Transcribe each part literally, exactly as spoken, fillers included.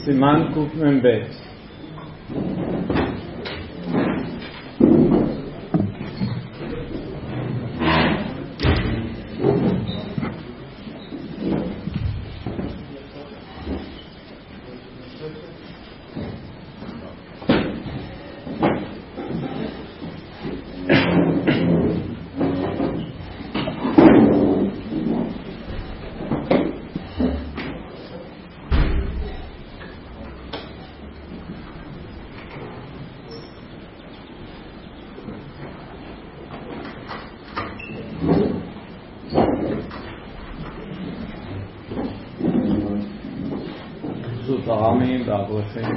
סימן קמ"ב. הרמים והאברכים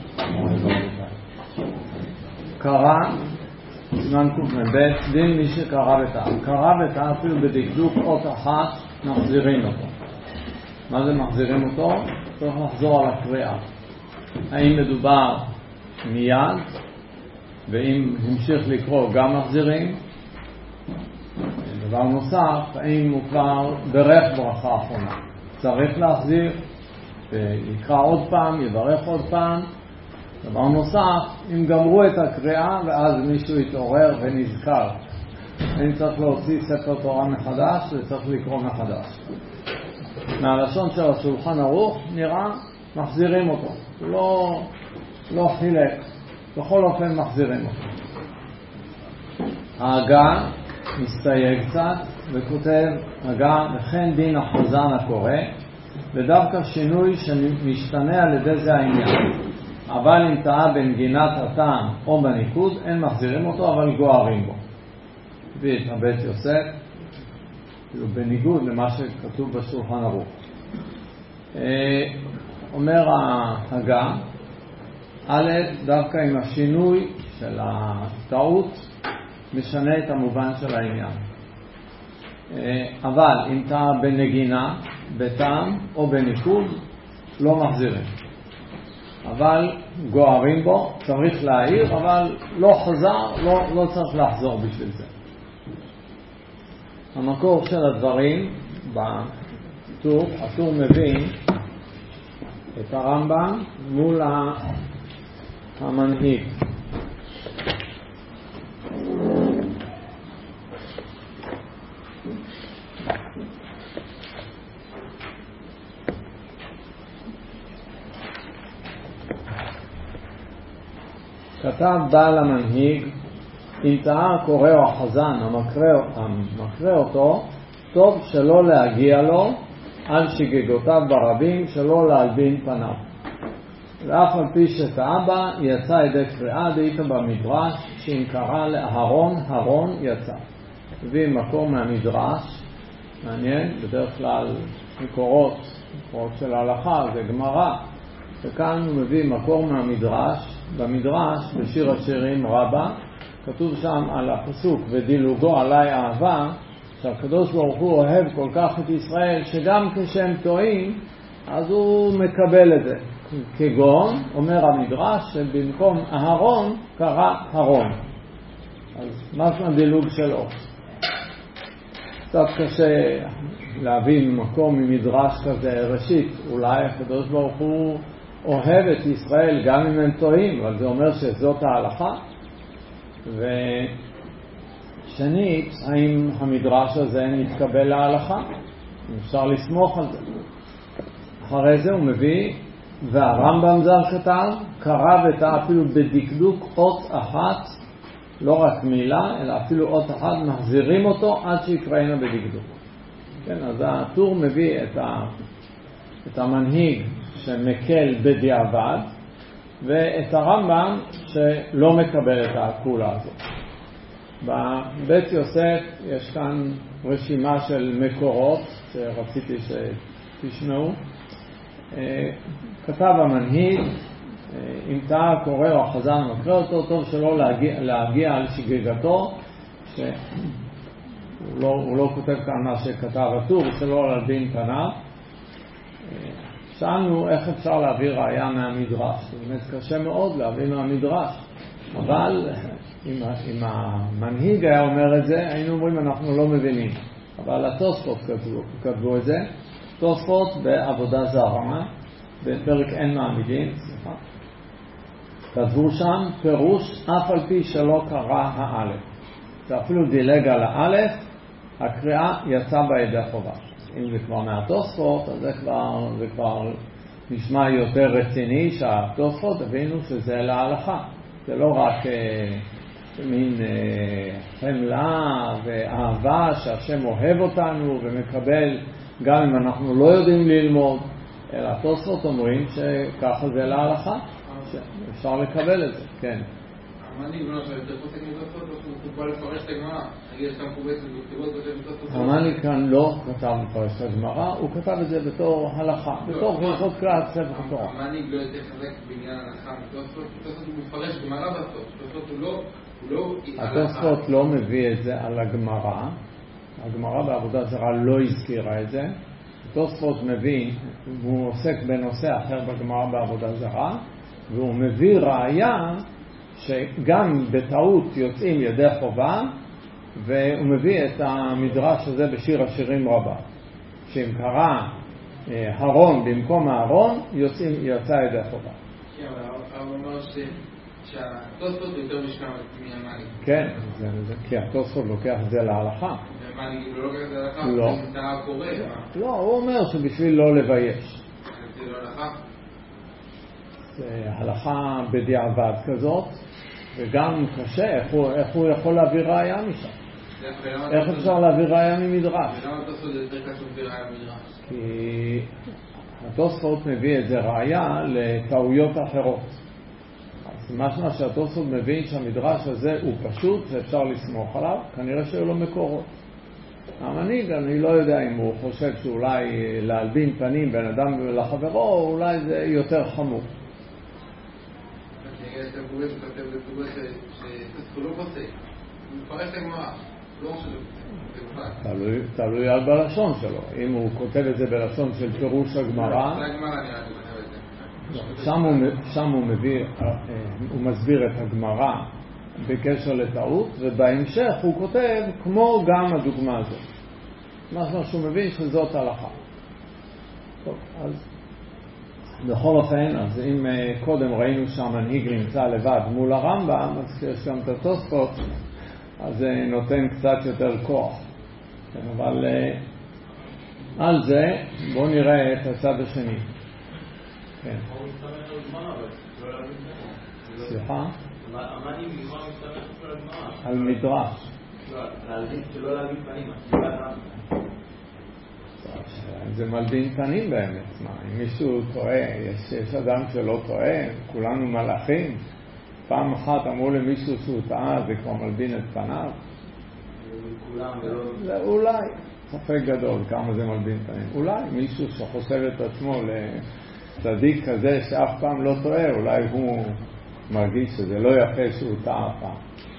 קרא סימן קמ"ב. דין מי שקרא וטעה, קרא וטעה אפילו בדקדוק אות אחת מחזירים אותו. מה זה מחזירים אותו? צריך לחזור על הקריאה. האם מדובר מיד, ואם המשיך לקרוא גם מחזירים? דבר נוסף, האם הוא כבר ברך ברכה אחרונה, צריך להחזיר ויקרא עוד פעם, יברך עוד פעם. דבר נוסף, אם גמרו את הקריאה ואז מישהו יתעורר ונזכר, אין צריך להוציא ספר תורה מחדש וצריך לקרוא מחדש. מהלשון של השולחן ערוך נראה מחזירים אותו, לא, לא חילק, בכל אופן מחזירים אותו. ההגה מסתייג קצת וכותב הגה וכן דין החזן הקורא, ודווקא שינוי שמשתנה על ידי זה העניין. אבל אם טעה בנגינת הטעם או בניקוד אין מחזירים אותו אבל גוערים בו. הביא את הבית יוסף כאילו בניגוד למה שכתוב בשולחן ערוך. אומר ההגה א', דווקא עם השינוי של הטעות משנה את המובן של העניין. אבל אם טעה בנגינה, בטעם או בניקוד לא מחזירים, אבל גוערים בו, צריך להעיר, אבל לא חזר, לא, לא צריך לחזור בשביל זה. המקור של הדברים בטור, הטור מבין את הרמב"ם מול המנהיג. כתב בעל המנהיג, אם טעה הקורא או החזן המקרא, המקרא אותו, טוב שלא להגיע לו על שגגותיו ברבים, שלא להלבין פניו. ואף על פי שטעה בה, יצא ידי קריאה, דאית במדרש, שאם קרא לאהרון, הרון יצא. הביא מקור מהמדרש, מעניין, בדרך כלל מקורות, מקורות של ההלכה, זה גמרא, וכאן הוא מביא מקור מהמדרש. במדרש, בשיר השירים רבה, כתוב שם על הפסוק ודילוגו עלי אהבה, שהקדוש ברוך הוא אוהב כל כך את ישראל שגם כשהם טועים אז הוא מקבל את זה. כגון, אומר המדרש, שבמקום אהרון קרא הרון. אז מה זה הדילוג שלו? קצת קשה להבין מקום ממדרש כזה. ראשית, אולי הקדוש ברוך הוא אוהב את ישראל גם אם הם טועים, אבל זה אומר שזאת ההלכה. ושנית, האם המדרש הזה נתקבל להלכה? אפשר לסמוך על זה. אחרי זה הוא מביא, והרמב"ם ז"ל כתב, קרא וטעה אפילו בדקדוק אות אחת, לא רק מילה, אלא אפילו אות אחת, מחזירים אותו עד שיקראינה בדקדוק. כן, אז הטור מביא את, ה, את המנהיג שמקל בדיעבד, ואת הרמב"ם שלא מקבל את הקולה הזאת. בבית יוסף יש כאן רשימה של מקורות שרציתי שתשמעו. כתב המנהיג, אם טעה הקורא או החזן מקרא אותו, טוב שלא להגיע, להגיע על שגגתו, שהוא לא, הוא לא כותב כאן מה שכתב הטור, שלא להלבין פניו. שאלנו איך אפשר להביא ראיה מהמדרש. זה באמת קשה מאוד להביא מהמדרש, אבל אם, אם המנהיג היה אומר את זה, היינו אומרים אנחנו לא מבינים. אבל התוספות כתבו, כתבו את זה. תוספות בעבודה זרה בפרק אין מעמידים, סליחה. כתבו שם פירוש אף על פי שלא קרא האלף. זה אפילו דילג על האלף, הקריאה יצאה בידי חובה. אם זה כבר מהתוספות, אז זה כבר, זה כבר נשמע יותר רציני שהתוספות הבינו שזה להלכה. זה לא רק אה, מין אה, חמלה ואהבה שהשם אוהב אותנו ומקבל גם אם אנחנו לא יודעים ללמוד, אלא התוספות אומרים שככה זה להלכה, שאפשר לקבל את זה, כן. המאני לא עכשיו יותר חוסק מתוספות, הוא בא לפרש את הגמרא, נגיד יש כאן חובצת וכתיבות כותב מתוספות. המאני כאן לא כתב לפרש את הגמרא, הוא כתב את זה בתור הלכה, בתור הלכות כלל ספר התורה. המאני לא יותר חזק בעניין הלכה מתוספות, מתוספות הוא מפרש גמרא בסוף, מתוספות הוא לא, הוא לא התוספות לא מביא את זה על הגמרא, הגמרא בעבודה זרה לא הזכירה את זה, התוספות מביא, הוא עוסק בנושא אחר בגמרא בעבודה זרה, והוא מביא ראיה שגם בטעות יוצאים ידי חובה, והוא מביא את המדרש הזה בשיר השירים רבה, שאם קרא הרון במקום הארון, יוצאים יצא ידי חובה. כן, אבל הוא אומר שהתוספות יותר משקע מהמאני. כן, כי התוספות לוקח את זה להלכה. והמאני לא לוקח את זה להלכה? לא. זה קורא? לא, הוא אומר שבשביל לא לבייש. זה לא הלכה? זה הלכה בדיעבד כזאת, וגם קשה, איך הוא, איך הוא יכול להביא ראיה משם? איך אפשר להביא ראיה ממדרש? ולמה התוספות זה יותר קשור בראיה ממדרש? כי התוספות מביא את זה ראיה לטעויות אחרות. אז משמע שהתוספות מבין שהמדרש הזה הוא פשוט ואפשר לסמוך עליו, כנראה שהיו לו מקורות. המנהיג, אני לא יודע אם הוא חושב שאולי להלבין פנים בין אדם לחברו, אולי זה יותר חמור. אתה קורא וכתב בתגובה שתסכו לא פוסק, הוא מפרש את הגמרא, לא תלוי, תלוי על בלשון שלו. אם הוא כותב את זה בלשון של פירוש הגמרא, שם הוא, שם הוא מביא, הוא מסביר את הגמרא בקשר לטעות, ובהמשך הוא כותב כמו גם הדוגמה הזאת. משהו שהוא מבין שזאת הלכה. טוב, אז בכל אופן, אז אם קודם ראינו שהמנהיג נמצא לבד מול הרמב"ם, אז כשיש גם את התוספות, אז זה נותן קצת יותר כוח. כן, אבל על זה בואו נראה את הצד השני. כן. סליחה? המאני מלכון מסתמך על הגמרא. על מדרש. שלא להגיד פנים, זה מלבין פנים באמת. מה, אם מישהו טועה, יש, יש אדם שלא טועה, כולנו מלאכים. פעם אחת אמרו למישהו שהוא טעה, זה כבר מלבין את פניו. זה אולי, ספק גדול כמה זה מלבין פנים. אולי מישהו שחושב את עצמו לצדיק כזה שאף פעם לא טועה, אולי הוא מרגיש שזה לא יפה שהוא טעה פעם.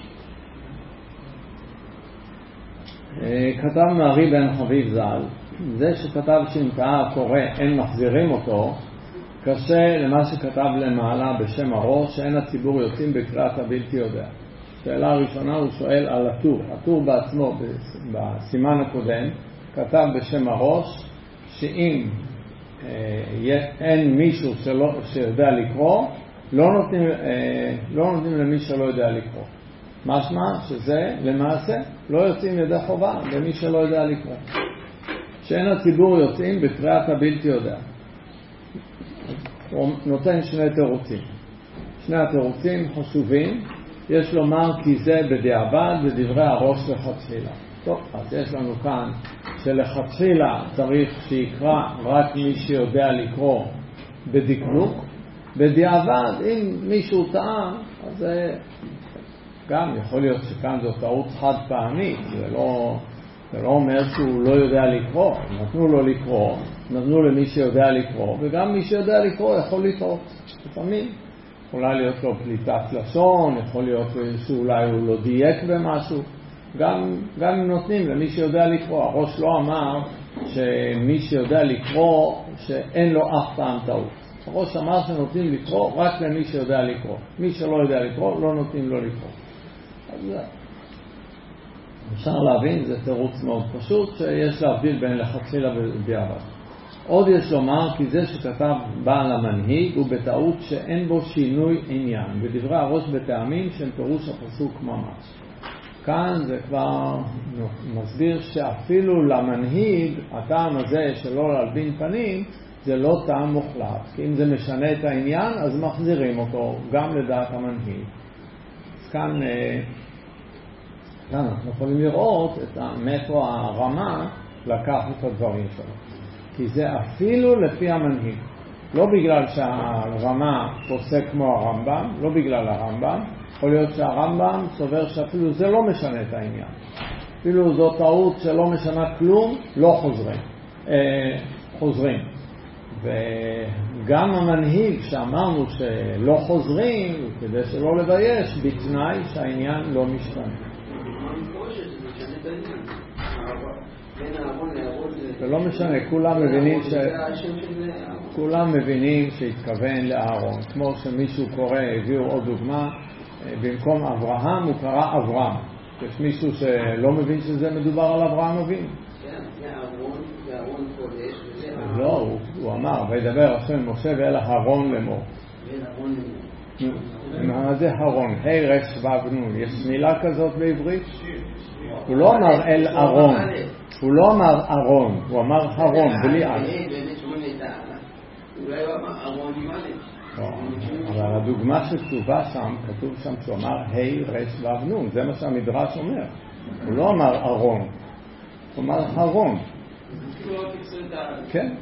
כתב מארי בן חביב ז"ל, זה שכתב שאם טעה הקורא אין מחזירים אותו, קשה למה שכתב למעלה בשם הראש, שאין הציבור יוצאים בקריאת הבלתי יודע. שאלה הראשונה הוא שואל על הטור. הטור בעצמו בסימן הקודם כתב בשם הראש שאם אה, אין מישהו שלא, שיודע לקרוא, לא נותנים, אה, לא נותנים למי שלא יודע לקרוא. משמע שזה למעשה לא יוצאים ידי חובה למי שלא יודע לקרוא. שאין הציבור יוצאים בקריאת הבלתי יודע. הוא נותן שני תירוצים. שני התירוצים חשובים. יש לומר כי זה בדיעבד בדברי הראש לכתחילה. טוב, אז יש לנו כאן שלכתחילה צריך שיקרא רק מי שיודע לקרוא בדקדוק. בדיעבד, אם מישהו טעה, אז זה גם יכול להיות שכאן זו טעות חד פעמית. זה לא, זה לא אומר שהוא לא יודע לקרוא. נתנו לו לקרוא, נתנו למי שיודע לקרוא, וגם מי שיודע לקרוא יכול לטעות. לפעמים יכולה להיות לו פליטת לשון, יכול להיות שאולי הוא לא דייק במשהו. גם, גם אם נותנים למי שיודע לקרוא. הראש לא אמר שמי שיודע לקרוא שאין לו אף פעם טעות. הראש אמר שנותנים לקרוא רק למי שיודע לקרוא. מי שלא יודע לקרוא לא נותנים לו לקרוא. אז אפשר להבין, זה תירוץ מאוד פשוט שיש להבדיל בין לכתחילה ובדיעבד. עוד יש לומר כי זה שכתב בעל המנהיג הוא בטעות שאין בו שינוי עניין, בדברי הראש בטעמים שהם פירוש הפסוק ממש. כאן זה כבר מסביר שאפילו למנהיג הטעם הזה שלא להלבין פנים זה לא טעם מוחלט, כי אם זה משנה את העניין אז מחזירים אותו גם לדעת המנהיג. אז כאן, כאן אנחנו יכולים לראות את מאיפה הרמה לקח את הדברים שלו, כי זה אפילו לפי המנהיג, לא בגלל שהרמה פוסק כמו הרמב"ם, לא בגלל הרמב"ם, יכול להיות שהרמב"ם סובר שאפילו זה לא משנה את העניין, אפילו זו טעות שלא משנה כלום, לא חוזרים אה, חוזרים וגם המנהיג שאמרנו שלא חוזרים כדי שלא לבייש בתנאי שהעניין לא משתנה. זה לא משנה, כולם מבינים ש... כולם מבינים שהתכוון לאהרון, כמו שמישהו קורא, הביאו עוד דוגמה, במקום אברהם הוא קרא אברהם. יש מישהו שלא מבין שזה מדובר על אברהם אבינו. לא, הוא אמר, וידבר השם משה ואל אהרון לאמור. מה זה אהרון? ה' רש ו' נון, יש מילה כזאת בעברית? הוא לא אמר אל אהרון, הוא לא אמר אהרון, הוא אמר אהרון בלי א'. אולי הוא אמר אהרון עם א'. אבל הדוגמה שכתובה שם, כתוב שם שהוא אמר ה' רש ו' נון, זה מה שהמדרש אומר. הוא לא אמר אהרון, הוא אמר אהרון. כן.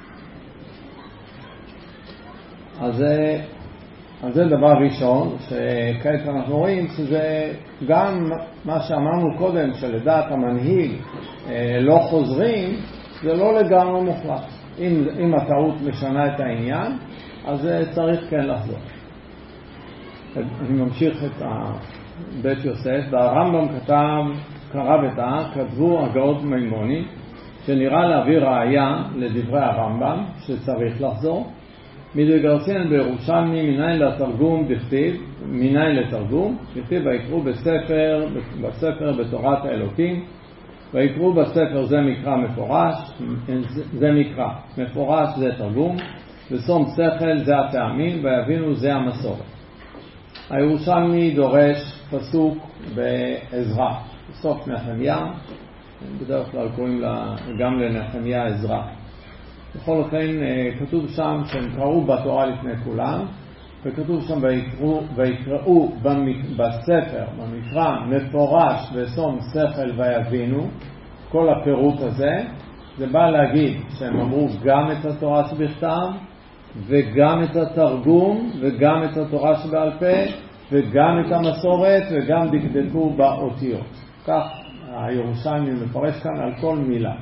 אז אז זה דבר ראשון, שכעת אנחנו רואים שזה גם מה שאמרנו קודם, שלדעת המנהיג לא חוזרים, זה לא לגמרי מוחלט. אם, אם הטעות משנה את העניין, אז צריך כן לחזור. אני ממשיך את בית יוסף, והרמב"ם כתב, קרא וטעה, כתבו הגאות מימוני, שנראה להביא ראיה לדברי הרמב"ם, שצריך לחזור, מדגרסין בירושלמי מניין לתרגום דכתיב, מניין לתרגום, דכתיב ויקראו בספר, בספר בתורת האלוקים, ויקראו בספר זה מקרא מפורש, זה מקרא, מפורש זה תרגום, ושום שכל זה הטעמים, ויבינו זה המסורת. הירושלמי דורש פסוק בעזרא, בסוף נחמיה, בדרך כלל קוראים לה גם לנחמיה עזרא. בכל אופן כתוב שם שהם קראו בתורה לפני כולם, וכתוב שם ויקראו, ויקראו בספר, במקרא, מפורש ושום שכל ויבינו. כל הפירוט הזה, זה בא להגיד שהם אמרו גם את התורה שבכתב, וגם את התרגום, וגם את התורה שבעל פה, וגם את המסורת, וגם דקדקו באותיות. כך הירושלמי מפרש כאן על כל מילה.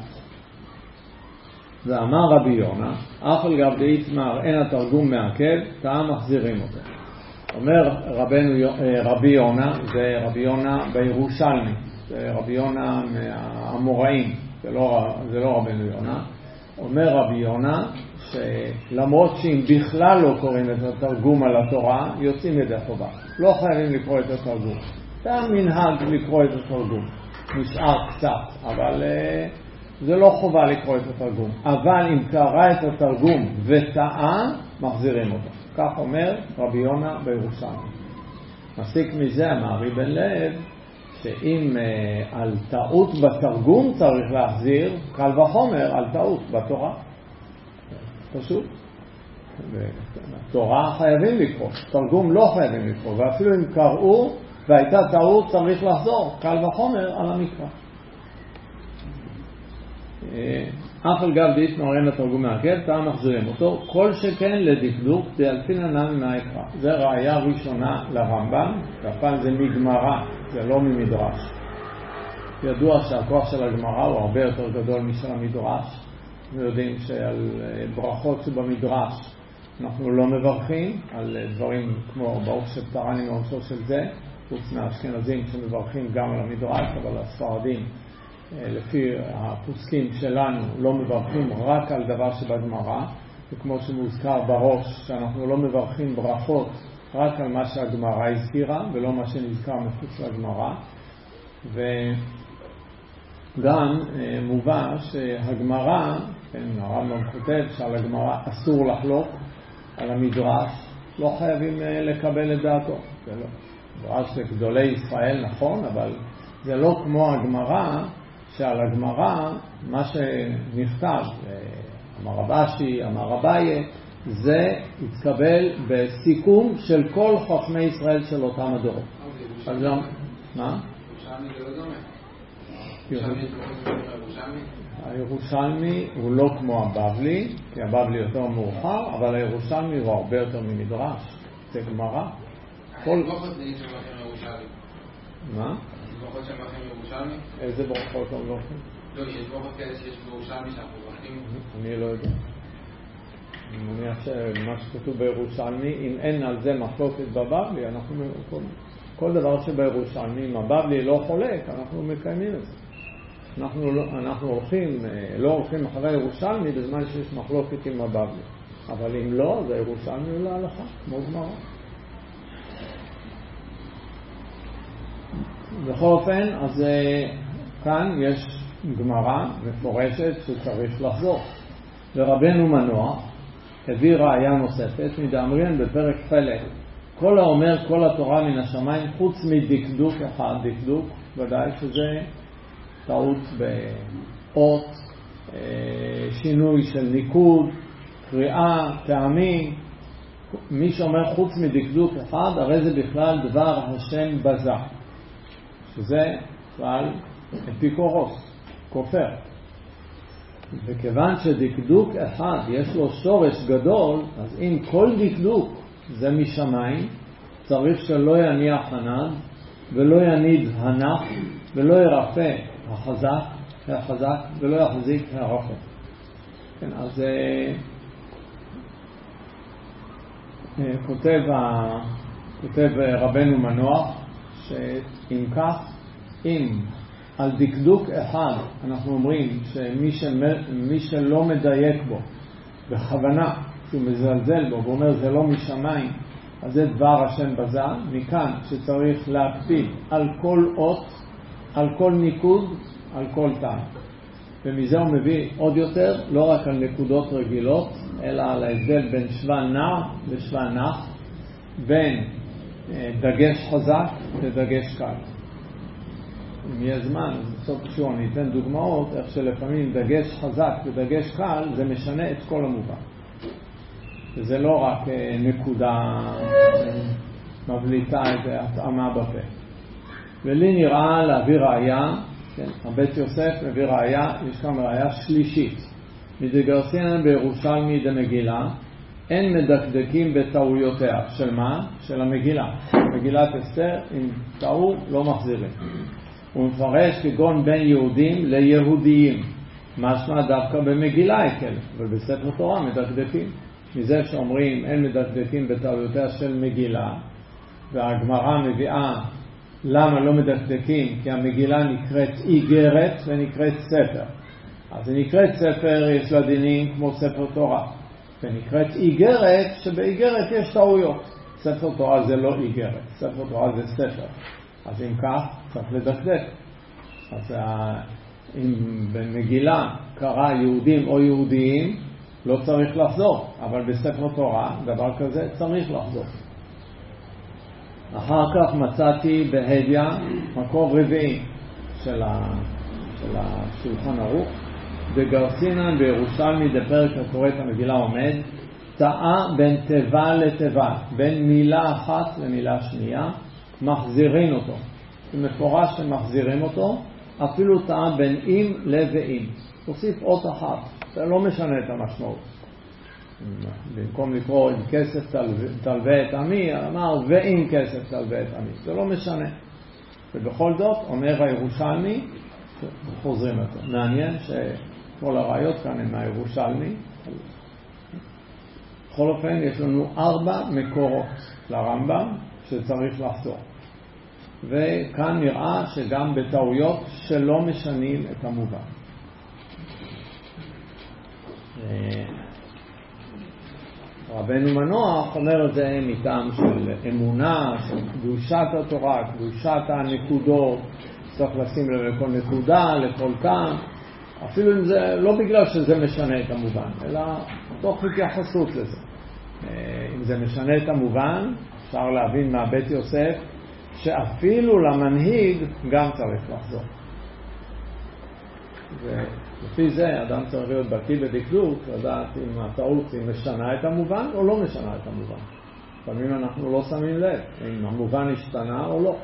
ואמר רבי יונה, אף על גב דאיתמר אין התרגום מעכב, טעם מחזירים אותו. אומר רבנו, רבי יונה, זה רבי יונה בירושלמי, זה רבי יונה מהאמוראים, זה לא, זה לא רבנו יונה. אומר רבי יונה שלמרות שאם בכלל לא קוראים את התרגום על התורה, יוצאים ידי חובה. לא חייבים לקרוא את התרגום. זה המנהג לקרוא את התרגום. נשאר קצת, אבל זה לא חובה לקרוא את התרגום. אבל אם קרא את התרגום וטעה, מחזירים אותו. כך אומר רבי יונה בירושלמי. מסיק מזה אמרי בן לב, שאם uh, על טעות בתרגום צריך להחזיר, קל וחומר על טעות בתורה. פשוט. תורה חייבים לקרוא, תרגום לא חייבים לקרוא, ואפילו אם קראו והייתה טעות צריך לחזור, קל וחומר על המקרא. אף על גב דאיתמר אין התרגום מעכב, טעם מחזירים אותו, כל שכן לדקדוק דאלפין ענן מהיקרא. זה ראיה ראשונה לרמב"ם, והפעם זה מגמרא, זה לא ממדרש. ידוע שהכוח של הגמרא הוא הרבה יותר גדול משל המדרש. אנחנו יודעים שעל ברכות שבמדרש אנחנו לא מברכים, על דברים כמו ברוך שפטרני מעונשו של זה, חוץ מהאשכנזים שמברכים גם על המדרש, אבל הספרדים לפי הפוסקים שלנו לא מברכים רק על דבר שבגמרא, וכמו שמוזכר בראש שאנחנו לא מברכים ברכות רק על מה שהגמרא הזכירה ולא מה שנזכר מחוץ לגמרא. וגם מובא שהגמרא כן, הרמב"ם כותב שעל הגמרא אסור לחלוק, על המדרש לא חייבים לקבל את דעתו. זה לא. מדרש לגדולי ישראל נכון, אבל זה לא כמו הגמרא, שעל הגמרא מה שנכתב, אמר רבשי, אמר אביי, זה התקבל בסיכום של כל חכמי ישראל של אותם הדורות. אז גם, מה? ירושלמי זה לא דומה. ירושלמי זה לא דומה לירושלמי? הירושלמי הוא לא כמו הבבלי, כי הבבלי יותר מאוחר, אבל הירושלמי הוא הרבה יותר ממדרש. זה גמרא. כל ברכות זה נשאר לכם ירושלמי. מה? ברכות שם לכם ירושלמי? איזה ברכות הם לא לכם? לא, יש ברכות כאלה שיש בירושלמי שאנחנו ברכים. אני לא יודע. אני מניח שמה שכתוב בירושלמי, אם אין על זה מחלוקת בבבלי, אנחנו כל, כל דבר שבירושלמי, אם הבבלי לא חולק, אנחנו מקיימים את זה. אנחנו, לא, אנחנו הולכים, לא הולכים אחרי ירושלמי בזמן שיש מחלוקת עם הבבלי. אבל אם לא, זה ירושלמי הוא להלכה, כמו גמרא. בכל אופן, אז כאן יש גמרא מפורשת שצריך לחזור. ורבנו מנוח הביא ראיה נוספת מדאמרין בפרק חלק. כל האומר כל התורה מן השמיים חוץ מדקדוק אחד, דקדוק, ודאי שזה טעות באות, שינוי של ניקוד, קריאה, טעמים. מי שאומר חוץ מדקדוק אחד, הרי זה בכלל דבר השם בזה, שזה בכלל אפיקורוס, כופר. וכיוון שדקדוק אחד יש לו שורש גדול, אז אם כל דקדוק זה משמיים, צריך שלא יניח ענד ולא יניד הנח ולא ירפא החזק, החזק ולא יחזיק הרחק. כן, אז אה, אה, כותב, ה, כותב רבנו מנוח שאם כך, אם על דקדוק אחד אנחנו אומרים שמי שמי שלא מדייק בו בכוונה, שהוא מזלזל בו ואומר זה לא משמיים, אז זה דבר השם בזה. מכאן שצריך להקפיד על כל אות, על כל ניקוד, על כל טעם. ומזה הוא מביא עוד יותר, לא רק על נקודות רגילות, אלא על ההבדל בין שוון נע ושוון נח, בין דגש חזק ודגש קל. אם יהיה זמן, בסוף כשהוא אני אתן דוגמאות, איך שלפעמים דגש חזק ודגש קל, זה משנה את כל המובן. וזה לא רק נקודה מבליטה את התאמה בפה. ולי נראה להביא ראיה, כן, הבית יוסף מביא ראיה, יש כאן ראיה שלישית. מדגרסינן בירושלמי דמגילה, אין מדקדקים בטעויותיה. של מה? של המגילה. מגילת אסתר, אם טעו, לא מחזירים. הוא מפרש כגון בין יהודים ליהודיים. משמע דווקא במגילה הקל, אבל בספר תורה מדקדקים. מזה שאומרים אין מדקדקים בטעויותיה של מגילה, והגמרא מביאה למה לא מדקדקים, כי המגילה נקראת איגרת ונקראת ספר. אז היא נקראת ספר, יש לה דינים כמו ספר תורה, ונקראת איגרת, שבאיגרת יש טעויות. ספר תורה זה לא איגרת, ספר תורה זה ספר. אז אם כך צריך לדקדק. אז אם במגילה קרא יהודים או יהודיים, לא צריך לחזור, אבל בספר תורה דבר כזה צריך לחזור. אחר כך מצאתי בהדיה מקור רביעי של, ה... של השולחן ערוך, בגרסינן בירושלמי דפרק הקורא את המגילה עומד, טעה בין תיבה לתיבה, בין מילה אחת למילה שנייה, מחזירים אותו. זה מפורש שמחזירים אותו, אפילו טעה בין אם לבין. תוסיף אות אחת, זה לא משנה את המשמעות. במקום לקרוא עם כסף תלווה את עמי, אמר ואם כסף תלווה את עמי, זה לא משנה. ובכל זאת אומר הירושלמי, חוזרים אותו. מעניין שכל הראיות כאן הם מהירושלמי. בכל אופן יש לנו ארבע מקורות לרמב"ם שצריך לחזור. וכאן נראה שגם בטעויות שלא משנים את המובן. רבנו מנוח אומר את זה מטעם של אמונה, של קדושת התורה, קדושת הנקודות, צריך לשים לב לכל נקודה, לכל טעם. אפילו אם זה, לא בגלל שזה משנה את המובן, אלא תוך התייחסות לזה. אם זה משנה את המובן, אפשר להבין מהבית יוסף, שאפילו למנהיג גם צריך לחזור. ולפי זה אדם צריך להיות בקיא בדקדוק, לדעת אם הטעות היא משנה את המובן או לא משנה את המובן. לפעמים אנחנו לא שמים לב אם המובן השתנה או לא.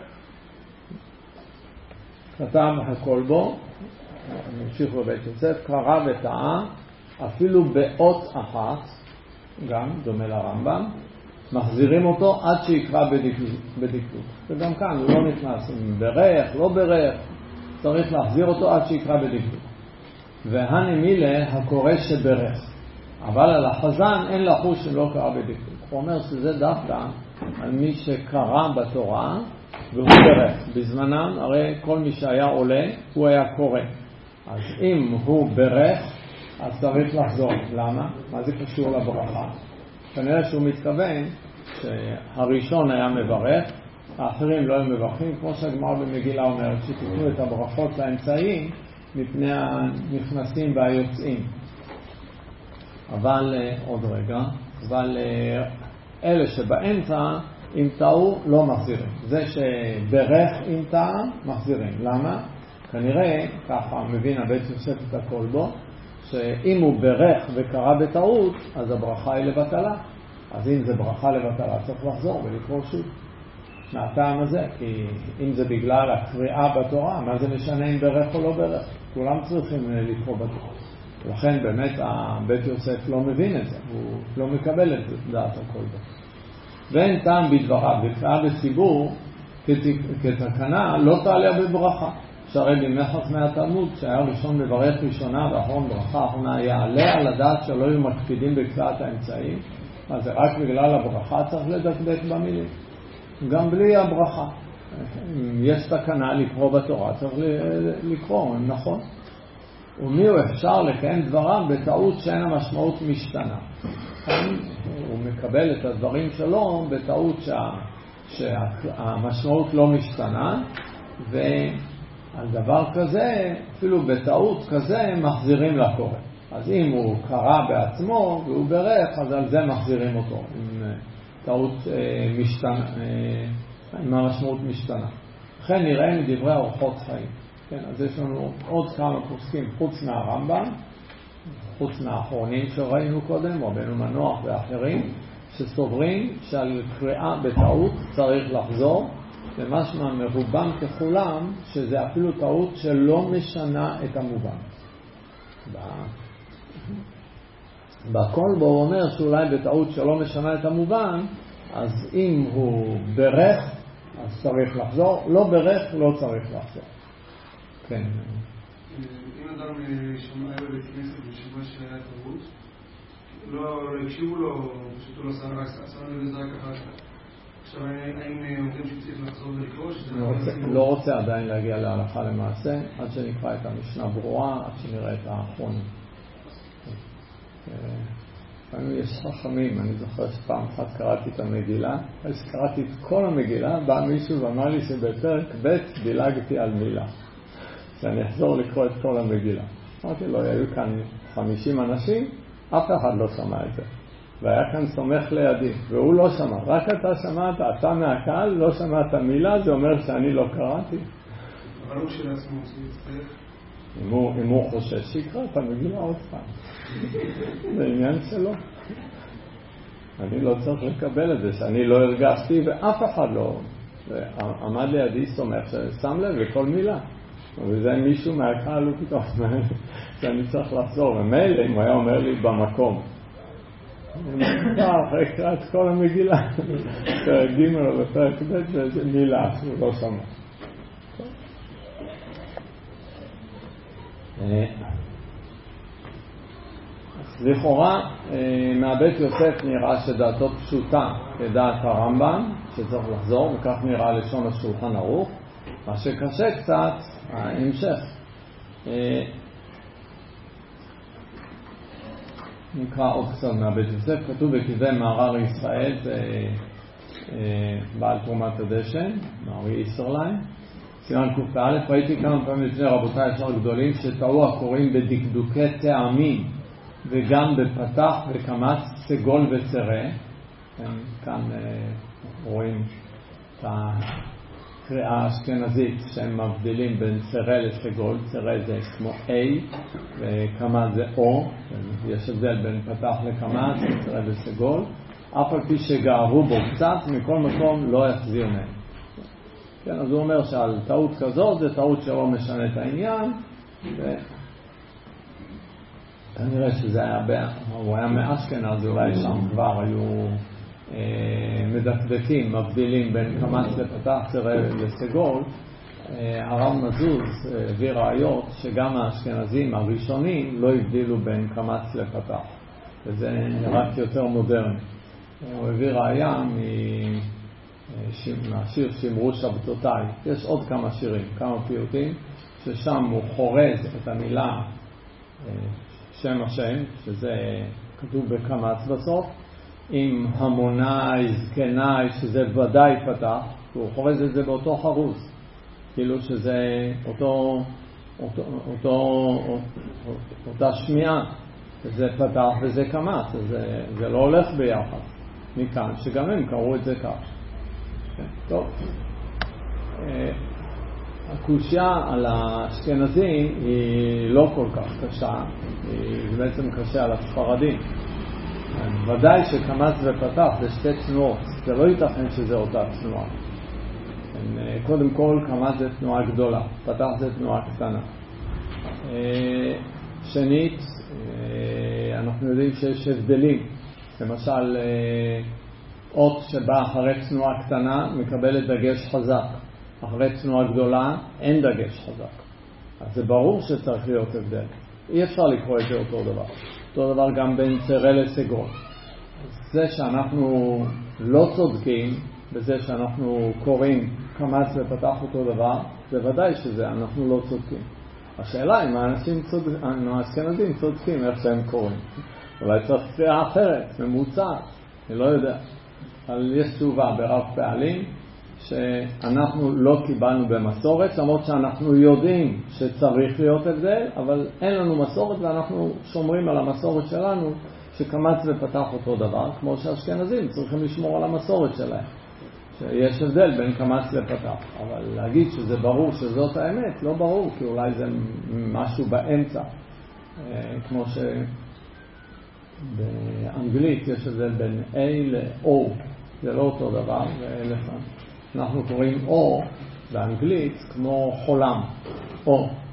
כתב הכל בו, נמשיך בבית יוסף, קרא וטעה, אפילו באות אחת, גם דומה לרמב"ם, מחזירים אותו עד שיקרא בדקדוק. וגם כאן הוא לא נכנס אם ברך, לא ברך, צריך להחזיר אותו עד שיקרא בדקדוק. והנמילה הקורא שברך, אבל על החזן אין לחוש שלא קרא בדקדוק. הוא אומר שזה דווקא על מי שקרא בתורה והוא ברך. בזמנם הרי כל מי שהיה עולה הוא היה קורא. אז אם הוא ברך אז צריך לחזור. למה? מה זה קשור לברכה? כנראה שהוא מתכוון שהראשון היה מברך, האחרים לא היו מברכים, כמו שהגמרא במגילה אומרת, שתיתנו את הברכות לאמצעים מפני הנכנסים והיוצאים. אבל עוד רגע, אבל אלה שבאמצע אם טעו לא מחזירים. זה שברך אם טעה מחזירים. למה? כנראה, ככה מבין הבית יוסף את הכל בו, שאם הוא ברך וקרא בטעות, אז הברכה היא לבטלה. אז אם זה ברכה לבטלה, צריך לחזור ולקרוא שוב. מהטעם הזה, כי אם זה בגלל הקריאה בתורה, מה זה משנה אם ברך או לא ברך? כולם צריכים לקרוא בתורה. לכן באמת הבית יוסף לא מבין את זה, הוא לא מקבל את דעת הכל בו. ואין טעם בדבריו, וקראה בציבור כתקנה לא תעלה בברכה. שהרי בימי חכמי התלמוד, שהיה ראשון מברך ראשונה ואחרון ברכה האחרונה, יעלה על הדעת שלא יהיו מקפידים בקריאת האמצעים, אז זה רק בגלל הברכה צריך לדקדק במילים. גם בלי הברכה. אם יש תקנה לקרוא בתורה, צריך לקרוא, נכון. ומי הוא אפשר לקיים דבריו בטעות שאין המשמעות משתנה. הוא מקבל את הדברים שלו בטעות שה, שהמשמעות לא משתנה, ועל דבר כזה, אפילו בטעות כזה, מחזירים לקורא. אז אם הוא קרא בעצמו והוא ברך, אז על זה מחזירים אותו, עם טעות משתנה, עם המשמעות משתנה. לכן נראה מדברי אורחות חיים. כן, אז יש לנו עוד כמה פוסקים חוץ מהרמב"ם, חוץ מהאחרונים שראינו קודם, רבנו מנוח ואחרים, שסוברים שעל קריאה בטעות צריך לחזור, ומשמע מרובם ככולם שזה אפילו טעות שלא משנה את המובן. בכל בו הוא אומר שאולי בטעות שלא משנה את המובן, אז אם הוא ברך אז צריך לחזור, לא ברך לא צריך לחזור. כן. אם אדם שמע היה בבית כנסת ושמע שהיה טעות, לא הקשיבו לו, פשוט הוא לא שם רק שם לזה רק אחר כך. עכשיו האם אומרים שצריך לחזור ולקרוא? לא רוצה עדיין להגיע להלכה למעשה, עד שנקרא את המשנה ברורה, עד שנראה את האחרונים. לפעמים יש חכמים, אני זוכר שפעם אחת קראתי את המגילה, אז קראתי את כל המגילה, בא מישהו ואמר לי שבפרק ב' דילגתי על מילה. שאני אחזור לקרוא את כל המגילה. אמרתי לו, היו כאן חמישים אנשים, אף אחד לא שמע את זה. והיה כאן סומך לידי, והוא לא שמע. רק אתה שמעת, אתה מהקהל לא שמעת מילה, זה אומר שאני לא קראתי. אבל הוא של עצמו, אם הוא, אם הוא חושש, שיקרא את המגילה עוד פעם. זה עניין שלו. אני לא צריך לקבל את זה, שאני לא הרגשתי, ואף אחד לא. עמד לידי סומך, ששם לב לכל מילה. וזה מישהו מהקהל הוא פתאום שאני צריך לחזור, ומילא אם הוא היה אומר לי במקום אני נקרא אחרי קרא את כל המגילה פרק ג' או בפרק ב' זה מילה שהוא לא שמע. לכאורה מהבית יוסף נראה שדעתו פשוטה כדעת הרמב"ם שצריך לחזור, וכך נראה לשון השולחן ערוך. מה שקשה קצת ההמשך. נקרא עוד קצת מהבית יוסף, כתוב בכתבי מערר ישראל, זה בעל תרומת הדשן, מארי ישרליין, סימן ק"א, ראיתי כמה פעמים לפני רבותיי ישר גדולים שטעו הקוראים בדקדוקי טעמים וגם בפתח וקמץ סגול וצרה. כאן רואים את הקריאה האשכנזית שהם מבדילים בין צרה לסגול. צרה זה כמו A וקמץ זה O, יש הבדל בין פתח לקמץ, צרה וסגול. אף על פי שגערו בו קצת, מכל מקום לא יחזיר מהם. כן, אז הוא אומר שעל טעות כזאת זה טעות שלא משנה את העניין, וכנראה שזה היה, הוא היה מאשכנז, אולי שם כבר היו אה, מדקדקים, מבדילים בין קמץ לפתח, צרה לסגול. אה, הרב מזוז הביא ראיות שגם האשכנזים הראשונים לא הבדילו בין קמץ לפתח, וזה רק יותר מודרני. הוא הביא ראיה מהשיר שמרו שבתותיי. יש עוד כמה שירים, כמה פיוטים, ששם הוא חורז את המילה שם השם, שזה כתוב בקמץ בסוף, עם המוני, זקני, שזה ודאי פתח, הוא חורז את זה באותו חרוז, כאילו שזה אותו, אותו, אותו, אותה שמיעה, זה פתח וזה קמץ, זה, זה לא הולך ביחד. מכאן שגם הם קראו את זה כך. טוב. הקושיה על האשכנזים היא לא כל כך קשה, היא בעצם קשה על הספרדים. ודאי שקמץ ופתח זה שתי תנועות, זה לא ייתכן שזה אותה תנועה. קודם כל קמץ זה תנועה גדולה, פתח זה תנועה קטנה. שנית, אנחנו יודעים שיש הבדלים. למשל, אות שבא אחרי תנועה קטנה מקבלת דגש חזק. אחרי תנועה גדולה אין דגש חזק. אז זה ברור שצריך להיות הבדל. אי אפשר לקרוא את זה אותו דבר. אותו דבר גם בין צרה לסגול. זה שאנחנו לא צודקים בזה שאנחנו קוראים קמץ ופתח אותו דבר, זה ודאי שזה, אנחנו לא צודקים. השאלה אם האנשים צודקים, האשכנזים צודקים איך שהם קוראים. אולי צריך קריאה אחרת, ממוצעת, אני לא יודע. אבל יש תשובה ברב פעלים שאנחנו לא קיבלנו במסורת, למרות שאנחנו יודעים שצריך להיות הבדל, אבל אין לנו מסורת ואנחנו שומרים על המסורת שלנו שקמץ ופתח אותו דבר, כמו שהאשכנזים צריכים לשמור על המסורת שלהם. שיש הבדל בין קמץ לפתח, אבל להגיד שזה ברור שזאת האמת, לא ברור, כי אולי זה משהו באמצע, כמו ש... באנגלית יש הבדל בין A ל-O, זה לא אותו דבר, ואלפן. אנחנו קוראים O באנגלית כמו חולם, O.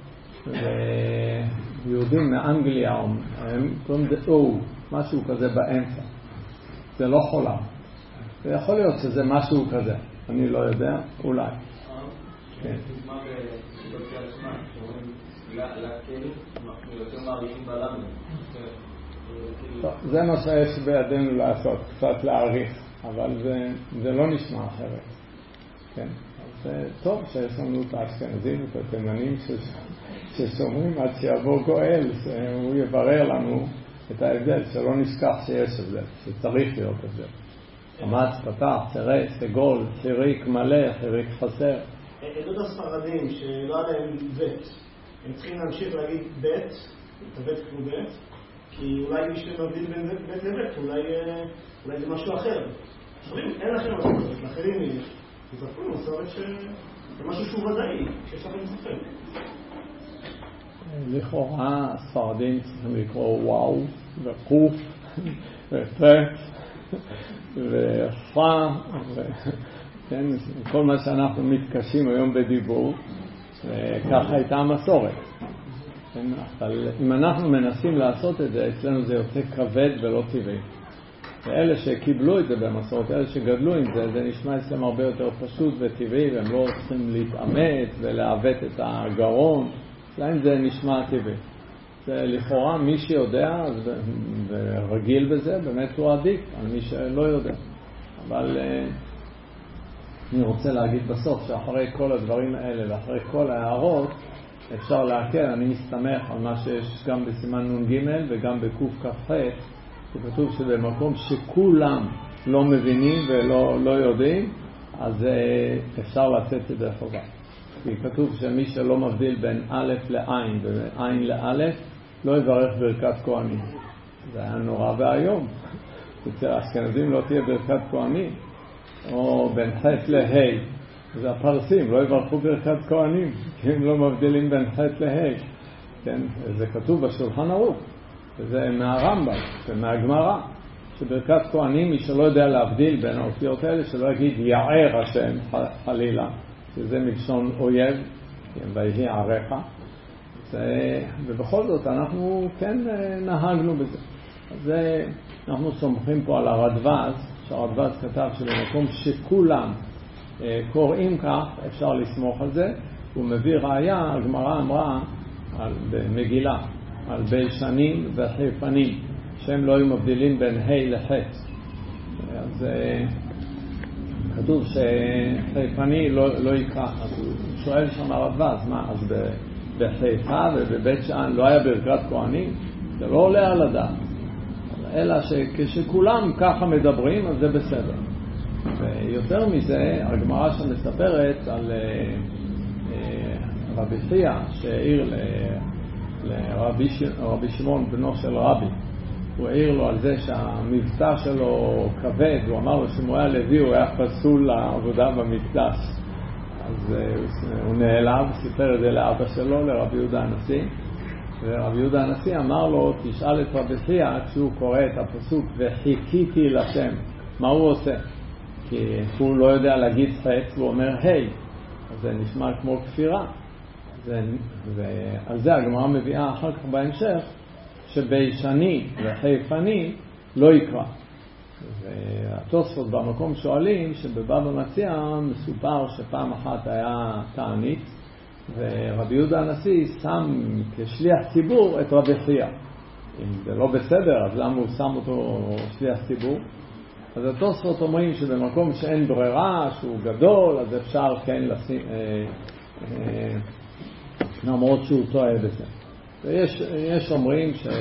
ויהודים מאנגליה הם קוראים זה O, משהו כזה באמצע. זה לא חולם. ויכול להיות שזה משהו כזה, אני לא יודע, אולי. כן. זה מה שיש בידינו לעשות, קצת להעריך, אבל זה, זה לא נשמע אחרת. כן, אז טוב שיש לנו את האשכנזים, את התימנים ששומרים עד שיבוא גואל, שהוא יברר לנו את ההבדל, שלא נשכח שיש הבדל, שצריך להיות הבדל. קמץ, פתח, צרה, סגול, חיריק מלא, חיריק חסר. עדות הספרדים שלא עליהם בית, הם צריכים להמשיך להגיד בית, את הבית כמו בית, כי אולי מי שמבדיל בין בית לבית, אולי, אולי זה משהו אחר. אומרים, אין לכם מסורת, לאחרים יש. זה אפילו מסורת שזה משהו שהוא ודאי, שיש לכם ספק. לכאורה הספרדים צריכים לקרוא וואו, וקוף, ופק, ופרה, כן, כל מה שאנחנו מתקשים היום בדיבור, וככה הייתה המסורת. כן, אבל אם אנחנו מנסים לעשות את זה, אצלנו זה יוצא כבד ולא טבעי. ואלה שקיבלו את זה במסורת, אלה שגדלו עם זה, זה נשמע אצלם הרבה יותר פשוט וטבעי, והם לא צריכים להתאמץ ולעוות את הגרון, להם זה נשמע טבעי. זה לכאורה מי שיודע ורגיל בזה, באמת הוא עדיף על מי שלא יודע. אבל אני רוצה להגיד בסוף שאחרי כל הדברים האלה ואחרי כל ההערות, אפשר להקל, אני מסתמך על מה שיש גם בסימן נון ג' וגם בקוף כ"ח, שכתוב שבמקום שכולם לא מבינים ולא לא יודעים, אז אפשר לצאת את זה חובה. כי כתוב שמי שלא מבדיל בין א' לעין ועין לא' לא יברך ברכת כהנים. זה היה נורא והיום. אצל האשכנזים לא תהיה ברכת כהנים. או בין ח' לה'. זה הפרסים, לא יברכו ברכת כהנים, כי הם לא מבדילים בין ח' לה'. כן? זה כתוב בשולחן ערוך. וזה מהרמב"ם, זה מהגמרא. שברכת כהנים, מי שלא יודע להבדיל בין האותיות האלה, שלא יגיד יער השם חלילה, שזה מלשון אויב, ויהי עריך. ובכל זאת אנחנו כן נהגנו בזה. אז אנחנו סומכים פה על הרדווז, שהרדווז כתב שבמקום שכולם קוראים כך, אפשר לסמוך על זה. הוא מביא ראיה, הגמרא אמרה על מגילה, על ביישנים וחיפנים, שהם לא היו מבדילים בין ה' לחץ. אז כתוב שחיפני לא, לא יקרא. אז הוא שואל שם הרדווז, מה, אז בחיפה ובבית שאן לא היה ברכת כהנים? זה לא עולה על הדעת. אלא שכשכולם ככה מדברים, אז זה בסדר. ויותר מזה, הגמרא שמספרת על רבי חייא, שהעיר לרבי שמעון בנו של רבי. הוא העיר לו על זה שהמבטא שלו כבד, הוא אמר לו שאם הוא היה לוי הוא היה פסול לעבודה במקדש. אז הוא נעלב, סיפר את זה לאבא שלו, לרבי יהודה הנשיא, ורבי יהודה הנשיא אמר לו, תשאל את רבי חייא כשהוא קורא את הפסוק וחיכיתי לשם, מה הוא עושה? כי הוא לא יודע להגיד חץ, הוא אומר היי, אז זה נשמע כמו כפירה. ועל זה הגמרא מביאה אחר כך בהמשך שביישני וחיפני לא יקרא. והתוספות במקום שואלים שבבבא מציעא מסופר שפעם אחת היה תענית ורבי יהודה הנשיא שם כשליח ציבור את רבי חייא. אם זה לא בסדר, אז למה הוא שם אותו שליח ציבור? אז התוספות אומרים שבמקום שאין ברירה, שהוא גדול, אז אפשר כן לשים, אה, אה, למרות שהוא טועה בזה. ויש יש אומרים ש,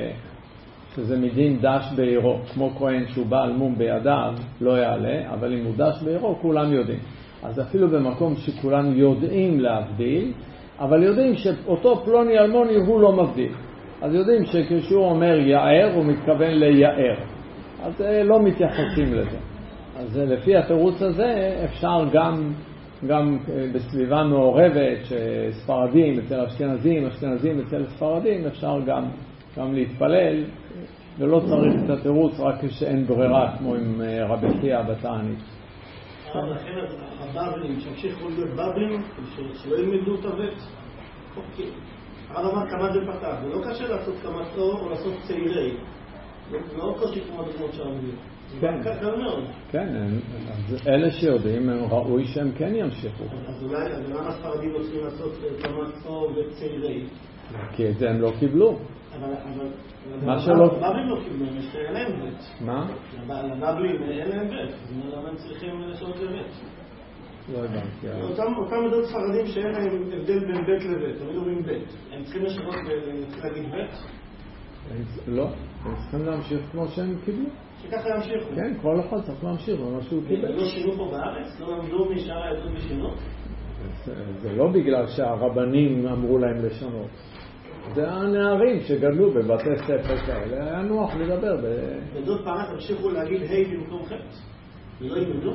שזה מדין דש בעירו, כמו כהן שהוא בעל מום בידיו, לא יעלה, אבל אם הוא דש בעירו, כולם יודעים. אז אפילו במקום שכולם יודעים להבדיל, אבל יודעים שאותו פלוני אלמוני הוא לא מבדיל. אז יודעים שכשהוא אומר יער, הוא מתכוון ליער. אז לא מתייחסים לזה. אז לפי התירוץ הזה אפשר גם, גם בסביבה מעורבת, שספרדים אצל אשכנזים, אשכנזים אצל ספרדים, אפשר גם, גם להתפלל, ולא צריך את התירוץ רק כשאין ברירה, כמו עם רבי חייא בתענית. לכן הבבלים, שהמשיכו להיות בבלים, שלא ילמדו את הוות. אוקיי. הרב אמר כמה זה פתח, זה לא קשה לעשות כמה צור או לעשות צעירי. זה לא קושי כמו הדוגמאות שעמדים. כן, כן, אלה שיודעים הם ראוי שהם כן ימשיכו. אז אולי, אז למה הספרדים לא צריכים לעשות כמה צור וצעירי? כי את זה הם לא קיבלו. אבל מה שלא... לבבלים לא קיבלו, הם יש להם בית. מה? לבבלים אין להם בית, אז למה הם צריכים לשנות לבית? לא הבנתי. אותם עדות ספרדים שאין להם הבדל בין בית לבית, תמיד אומרים בית. הם צריכים לשנות ולהגיד בית? לא, הם צריכים להמשיך כמו שהם קיבלו. שככה ימשיכו? כן, כל אחד צריך להמשיך במה שהוא קיבל. לא שינו פה בארץ? לא למדו משאר העדות ושינו? זה לא בגלל שהרבנים אמרו להם לשנות. זה הנערים שגדלו בבתי ספר כאלה, היה נוח לדבר. עדות פרס המשיכו להגיד היי במקום חץ? ולא ילמדו?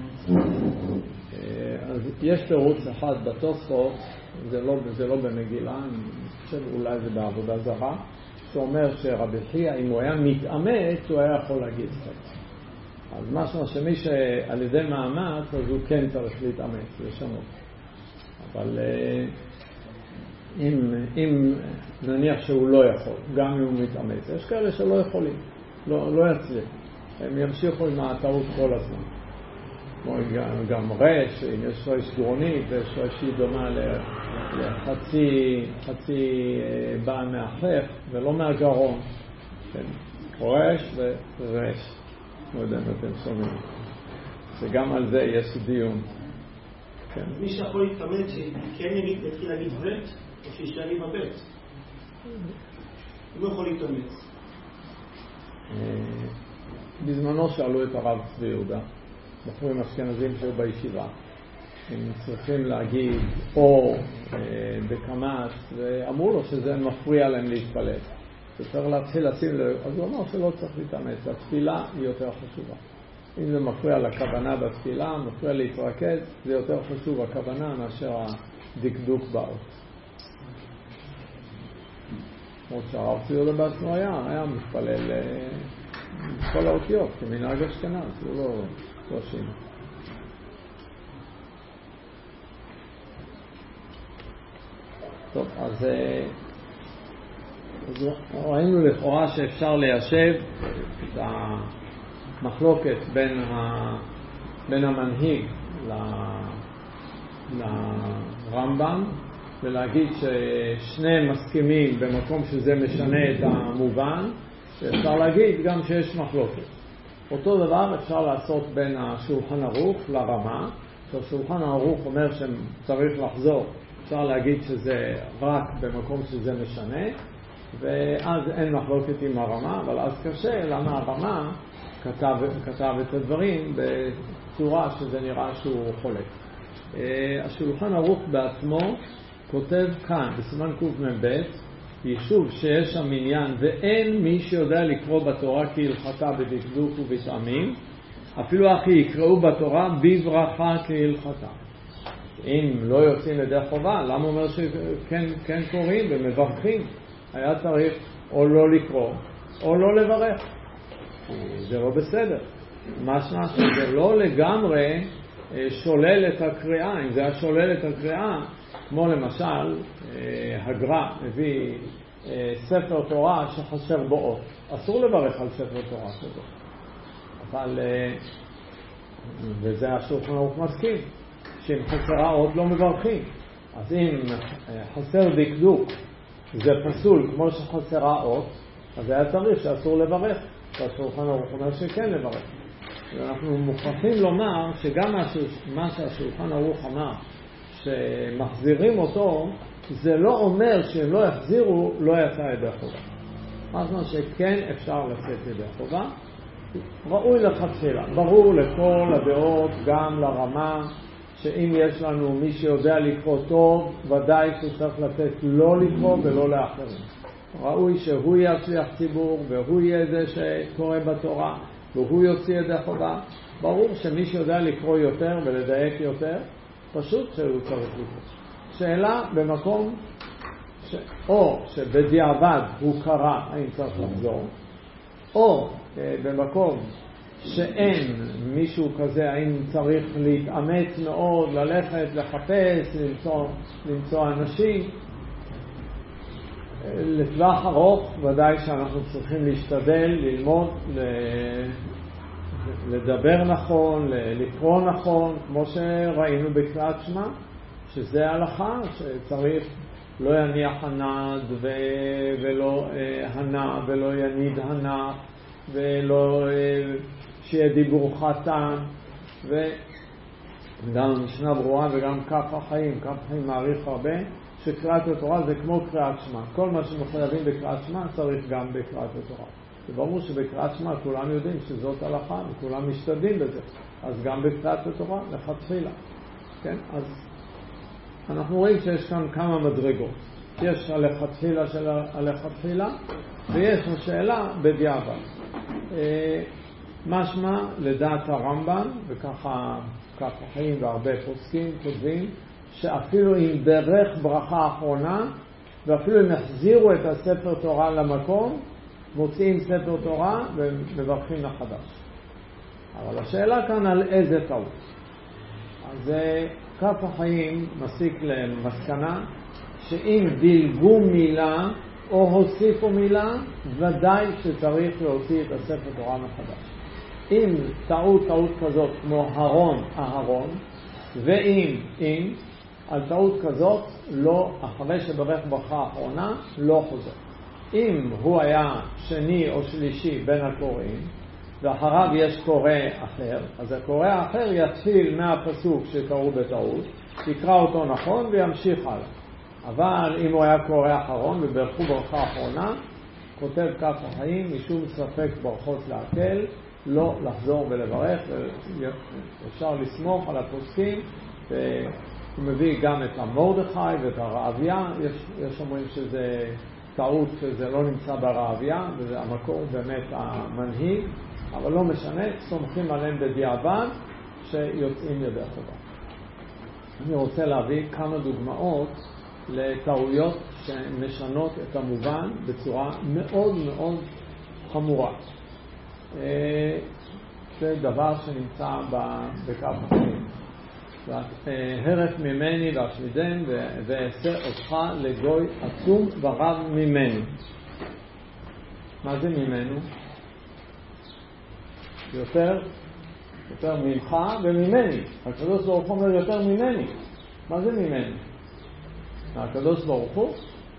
אז יש תירוץ אחד בתוספות, זה לא, זה לא במגילה, אני חושב אולי זה בעבודה זרה, שאומר שרבי חייא, אם הוא היה מתאמץ, הוא היה יכול להגיד חץ. אז משהו שמי שעל ידי מאמץ, אז הוא כן צריך להתאמץ, לשנות. אבל אם, אם נניח שהוא לא יכול, גם אם הוא מתאמץ, יש כאלה שלא יכולים, לא, לא יצליח. הם ימשיכו עם הטעות כל הזמן. כמו גם, גם רש, אם יש רש גרונית, יש רש שהיא דומה לחצי, חצי באה מהחף ולא מהגרון. כן. רש ורש. לא יודע אם אתם שומעים. שגם על זה יש דיון. כן. מי שיכול להתאמץ שכן יגיד, יתחיל להגיד בית, או שישאלי בבית. הוא יכול להתאמץ. בזמנו שאלו את הרב צבי יהודה, בחורים אשכנזים שהיו בישיבה, הם צריכים להגיד או אה, בקמאס, ואמרו לו שזה מפריע להם להתפלל. צריך להתחיל לשים לב, אז הוא אמר שלא צריך להתאמץ, התפילה היא יותר חשובה. אם זה מפריע לכוונה בתפילה, מפריע להתרכז, זה יותר חשוב הכוונה מאשר הדקדוק באות. עוד שהרב ציודה בעצמו היה, היה מתפלל כל האותיות, כמנהג אשכנז, הוא לא, לא שינה. טוב, אז, אז ראינו לכאורה שאפשר ליישב את המחלוקת בין, ה, בין המנהיג ל, לרמב"ם, ולהגיד ששני מסכימים במקום שזה משנה את המובן, ואפשר להגיד גם שיש מחלוקת. אותו דבר אפשר לעשות בין השולחן ערוך לרמה, שהשולחן ערוך אומר שצריך לחזור, אפשר להגיד שזה רק במקום שזה משנה, ואז אין מחלוקת עם הרמה, אבל אז קשה, למה הרמה כתב, כתב את הדברים בצורה שזה נראה שהוא חולק. השולחן ערוך בעצמו כותב כאן, בסימן קמ"ב, יישוב שיש שם עניין ואין מי שיודע לקרוא בתורה כהלכתה בדקדוק ובטעמים, אפילו אחי יקראו בתורה בברכה כהלכתה. אם לא יוצאים לידי חובה, למה אומר שכן כן קוראים ומברכים? היה צריך או לא לקרוא או לא לברך. זה לא בסדר. משמע שזה לא לגמרי שולל את הקריאה. אם זה היה שולל את הקריאה, כמו למשל הגר"א מביא ספר תורה שחסר בו אות, אסור לברך על ספר תורה כזה, אבל וזה השולחן ערוך מסכים שאם חסרה אות לא מברכים. אז אם חסר דקדוק זה פסול כמו שחסרה אות, אז היה צריך שאסור לברך, והשולחן ערוך אומר שכן לברך. ואנחנו מוכרחים לומר שגם מה שהשולחן ערוך אמר שמחזירים אותו, זה לא אומר שהם לא יחזירו, לא יצא ידי חובה. מה זאת אומרת שכן אפשר לצאת ידי חובה? ראוי לכתחילה. ברור לכל הדעות, גם לרמה, שאם יש לנו מי שיודע לקרוא טוב, ודאי שצריך לתת לא לקרוא ולא לאחרים. ראוי שהוא יצליח ציבור, והוא יהיה זה שקורא בתורה, והוא יוציא ידי חובה. ברור שמי שיודע לקרוא יותר ולדייק יותר, פשוט שהוא צריך לקרוא. שאלה במקום ש... או שבדיעבד הוא קרא, האם צריך לחזור, או אה, במקום שאין מישהו כזה, האם צריך להתאמץ מאוד, ללכת, לחפש, למצוא, למצוא אנשים. לטווח ארוך ודאי שאנחנו צריכים להשתדל, ללמוד, ל... לדבר נכון, לקרוא נכון, כמו שראינו בקריאת שמע, שזה הלכה שצריך לא יניח הנד ו... ולא הנע ולא יניד הנע ולא שיהיה דיבור חתן, וגם משנה ברורה וגם כף החיים, כף החיים מעריך הרבה שקריאת התורה זה כמו קריאת שמע, כל מה שמחויבים בקריאת שמע צריך גם בקריאת התורה. זה ברור שבקריאת שמע כולם יודעים שזאת הלכה וכולם משתדלים בזה, אז גם בקריאת התורה לכתחילה. כן? אז אנחנו רואים שיש כאן כמה מדרגות. יש הלכתחילה של הלכתחילה ויש השאלה בדיעבד. משמע לדעת הרמב"ם, וככה כף החיים והרבה פוסקים כותבים, שאפילו אם דרך ברכה אחרונה ואפילו אם החזירו את הספר תורה למקום, מוציאים ספר תורה ומברכים מחדש. אבל השאלה כאן על איזה טעות. אז כף החיים מסיק למסקנה שאם דילגו מילה או הוסיפו מילה, ודאי שצריך להוציא את הספר תורה מחדש. אם טעות טעות כזאת כמו הרון אהרון, ואם אם על טעות כזאת לא, אחרי שברך ברכה האחרונה לא חוזר. אם הוא היה שני או שלישי בין הקוראים ואחריו יש קורא אחר, אז הקורא האחר יתחיל מהפסוק שקראו בטעות, יקרא אותו נכון וימשיך הלאה. אבל אם הוא היה קורא אחרון וברכו ברכה אחרונה, כותב כף החיים, משום ספק ברכות להקל, לא לחזור ולברך. אפשר לסמוך על הפוסקים הוא מביא גם את המורדכי ואת הרעביה, יש, יש אומרים שזה טעות שזה לא נמצא ברעביה, וזה המקור באמת המנהיג, אבל לא משנה, סומכים עליהם בדיעבד שיוצאים ידי חובה. אני רוצה להביא כמה דוגמאות לטעויות שמשנות את המובן בצורה מאוד מאוד חמורה. זה דבר שנמצא בקו החיים. הרף ממני והשמידם ועשה אותך לגוי עצום ורב ממני. מה זה ממנו? יותר, יותר ממך וממני. הקדוש ברוך הוא אומר יותר ממני. מה זה ממני? הקדוש ברוך הוא?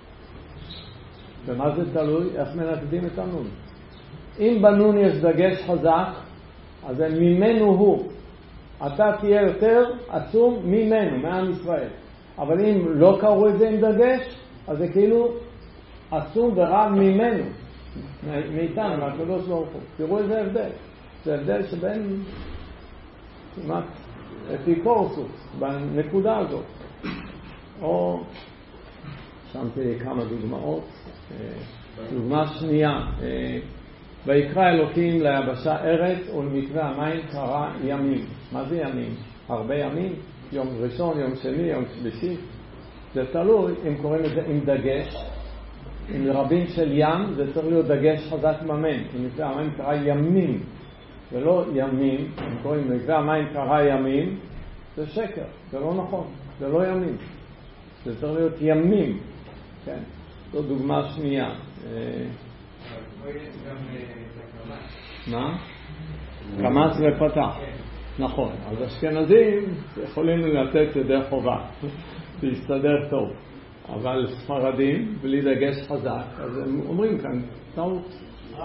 ומה זה תלוי? איך מנקדים את הנון? אם בנון יש דגש חזק, אז זה ממנו הוא. אתה תהיה יותר עצום ממנו, מעם ישראל. אבל אם לא קראו את זה עם דגש, אז זה כאילו עצום ורב ממנו, מאיתנו, מהקדוש ברוך הוא. תראו איזה הבדל. זה הבדל שבין כמעט אפיקורסוס, בנקודה הזאת. או שמתי כמה דוגמאות. דוגמה שנייה, ויקרא אלוקים ליבשה ארץ ולמקווה המים קרא ימים. מה זה ימים? הרבה ימים? יום ראשון, יום שני, יום שלישי. זה תלוי אם קוראים את זה עם דגש. עם רבים של ים זה צריך להיות דגש חזק ממן. אם מקווה המים קרא ימים ולא ימים, אם קוראים מקווה המים קרא ימים, זה שקר, זה לא נכון, זה לא ימים. זה צריך להיות ימים. כן? זו דוגמה שנייה. מה? קמץ ופתח. נכון. אז אשכנזים יכולים לתת ידי חובה. להסתדר טוב. אבל ספרדים, בלי דגש חזק, אז הם אומרים כאן, טעות.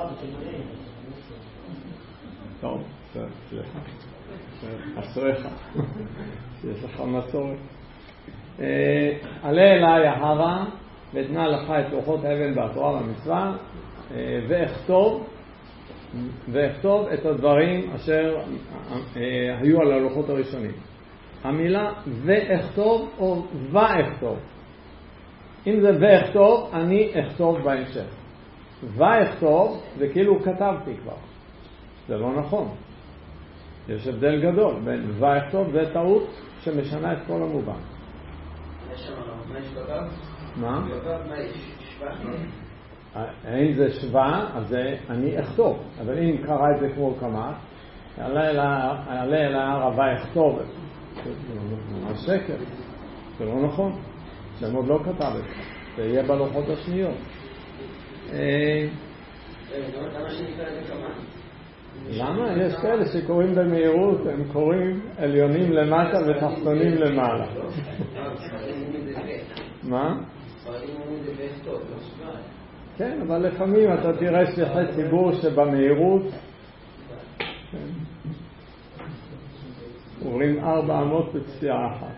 טוב, סליחה. אשריך. יש לך מסורת. עלה אליי ההרה ותנה לך את לוחות האבן והתורה והמצווה, ואכתוב ואכתוב את הדברים אשר היו על הלוחות הראשונים. המילה ואכתוב או ואכתוב. אם זה ואכתוב, אני אכתוב בהמשך. ואכתוב זה כאילו כתבתי כבר. זה לא נכון. יש הבדל גדול בין ואכתוב זה טעות שמשנה את כל המובן. מה יש בבב? מה? בבב מה יש? שווה? אם זה שווה, אז זה אני אכתוב. אבל אם קרא את זה כמו כמה, יעלה אל ההר ואכתוב. זה ממש שקר. זה לא נכון. זה עוד לא כתב את זה. זה יהיה בלוחות השניות. למה שנקרא את זה כמה? למה? יש כאלה שקוראים במהירות, הם קוראים עליונים למטה ותחתונים למעלה. מה? כן, אבל לפעמים אתה תראה שליחי ציבור שבמהירות עוברים ארבע אמות בצפייה אחת.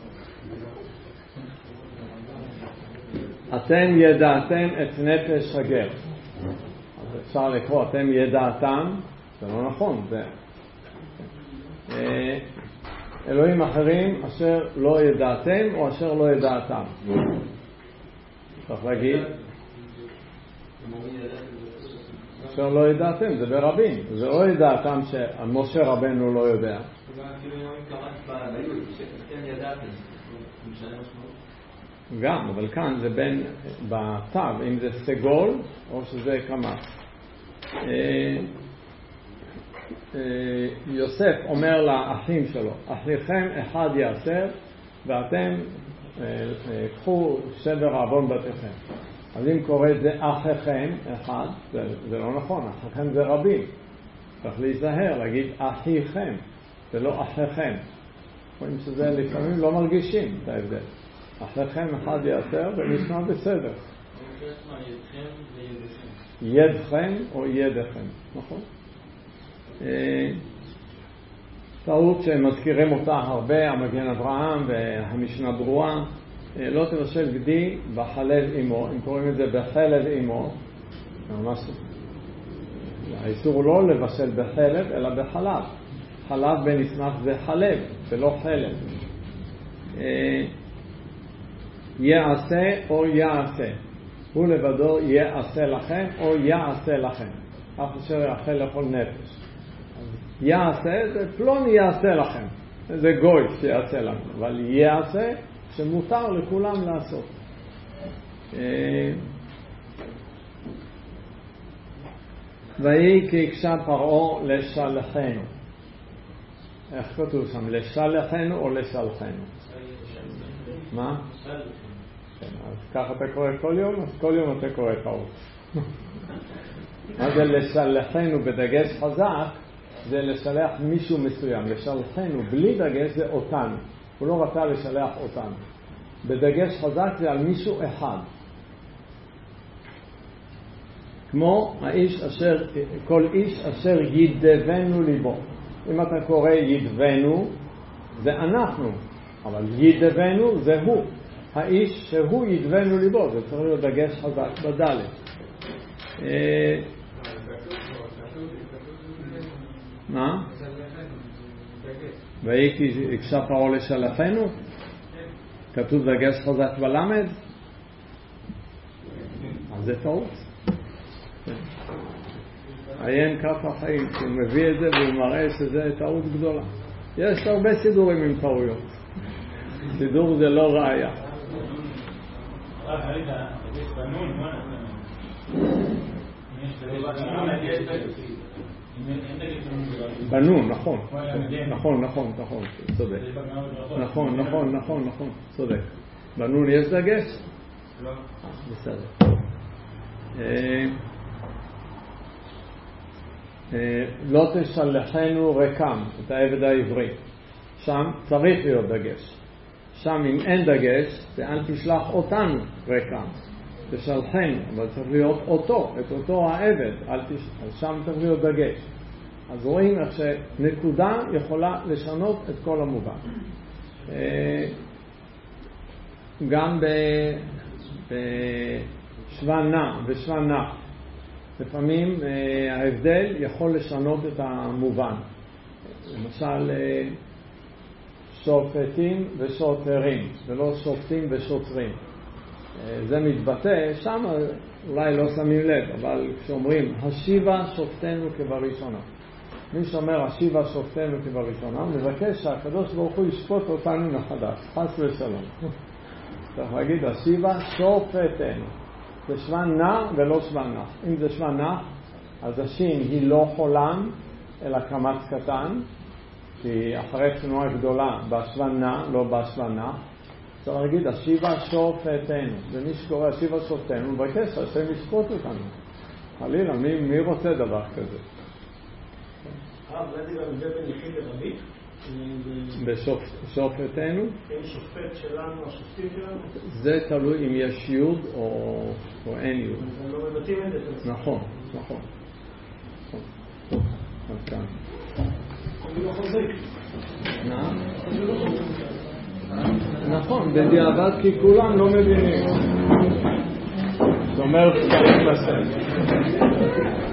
אתם ידעתם את נפש הגר. אז אפשר לקרוא, אתם ידעתם, זה לא נכון, זה אלוהים אחרים אשר לא ידעתם או אשר לא ידעתם. צריך להגיד אשר לא ידעתם, זה ברבים. זה לא ידעתם שמשה רבנו לא יודע. גם, אבל כאן זה בין בצו, אם זה סגול או שזה קמץ. יוסף אומר לאחים שלו, אחיכם אחד יעשר ואתם קחו שבר עוון בתיכם. אז אם קורא את זה אחיכם אחד, זה, זה לא נכון, אחיכם זה רבים. צריך להיזהר, להגיד אחיכם, זה לא אחיכם. רואים שזה לפעמים לא מרגישים את ההבדל. אחיכם אחד יעשר ונשמע בסדר. ידכם או ידכם, נכון? טעות שמזכירים אותה הרבה, המגן אברהם והמשנה ברורה, לא תבשל גדי בחלב אמו. אם קוראים את זה בחלב אמו, ממש האיסור הוא לא לבשל בחלב אלא בחלב. חלב בנסנף זה חלב ולא חלב. יעשה או יעשה. הוא לבדו יעשה לכם או יעשה לכם. אף אשר יאכל לכל נפש. יעשה זה פלוני יעשה לכם. זה גוי שיעשה לנו. אבל יעשה שמותר לכולם לעשות. ויהי כי הקשה פרעה לשלחנו. איך כתוב שם? לשלחנו או לשלחנו? מה? אז ככה אתה קורא כל יום? אז כל יום אתה קורא טעות. מה זה לשלחנו בדגש חזק? זה לשלח מישהו מסוים. לשלחנו בלי דגש זה אותנו. הוא לא רצה לשלח אותנו. בדגש חזק זה על מישהו אחד. כמו האיש אשר, כל איש אשר ידבנו ליבו. אם אתה קורא ידבנו, זה אנחנו. אבל ידבנו זה הוא. האיש שהוא ידבנו ליבו. זה צריך להיות דגש חזק בדלת. מה? ויהי כי הקשה פרעה לשלחנו? כתוב דגש חזק בלמד? אז זה טעות. עיין כף החיים, הוא מביא את זה והוא מראה שזה טעות גדולה. יש הרבה סידורים עם טעויות. סידור זה לא ראיה. בנון, נכון. נכון, נכון, נכון, צודק. נכון, נכון, נכון, נכון, צודק. בנון יש דגש? לא. בסדר. לא תשלחנו רקם, את העבד העברי. שם צריך להיות דגש. שם אם אין דגש, זה אל תשלח אותנו רקם. תשלחנו, אבל צריך להיות אותו, את אותו העבד. אז שם צריך להיות דגש. אז רואים איך שנקודה יכולה לשנות את כל המובן. גם בשוונה, בשוונה. לפעמים אה, ההבדל יכול לשנות את המובן. למשל, אה, שופטים ושוטרים, ולא שופטים ושוטרים. אה, זה מתבטא, שם אולי לא שמים לב, אבל כשאומרים, השיבה שופטנו כבראשונה. מי שאומר, השיבה שופטנו כבראשונה, מבקש שהקדוש ברוך הוא ישפוט אותנו מחדש, חס ושלום. צריך להגיד, השיבה שופטנו. זה שוון נח ולא שוון נח. אם זה שוון נח, אז השין היא לא חולם, אלא קמץ קטן, כי אחרי תנועה גדולה בשוון נח, לא בשוון נח. צריך להגיד, השיבה שופטנו. ומי שקורא השיבה שופטנו, הוא מבקש שהשם ישפוט אותנו. חלילה, מי, מי רוצה דבר כזה? הרב, אולי זה גם זה בין יחיד לרבי? בשופטנו? כן, שופט שלנו, השופטים שלנו? זה תלוי אם יש יוד או, או אין יוד. הם לא מבטאים את זה. נכון, נכון. אז כאן. אני לא חוזק. מה? נכון, בדיעבד כי כולם לא מבינים. זאת אומרת, צריך לסיים.